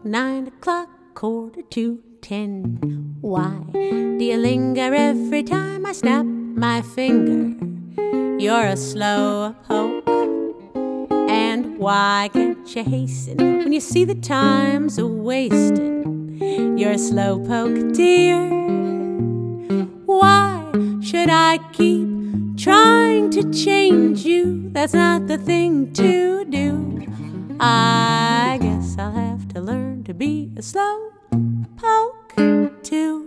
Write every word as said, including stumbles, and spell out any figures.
nine o'clock, quarter to ten. Why do you linger every time I snap my finger? You're a slow poke. And why can't you hasten when you see the time's a-wasting? You're a slow poke, dear. Why should I keep trying to change you? That's not the thing to do. I guess I'll have to learn to be a slow poke too.